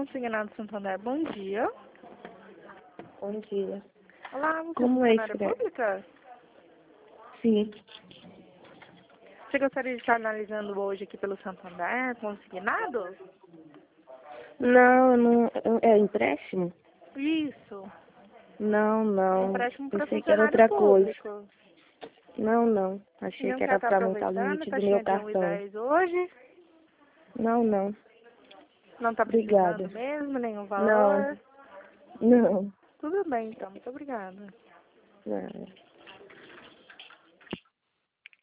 Consignado Santander, bom dia. Bom dia. Olá, você Como é é funcionária isso? pública? Sim. Você gostaria de estar analisando hoje aqui pelo Santander, consignado? Não, é empréstimo? Isso, Não. empréstimo para Pensei que era funcionário outra coisa. público. Não. E Achei não que quer era estar para aumentar o aproveitando, limite do meu taxinha de cartão. 1,10 hoje? Não. Não está Obrigada. precisando mesmo, nenhum Não. valor? Não. Tudo bem, então, muito obrigada. Não.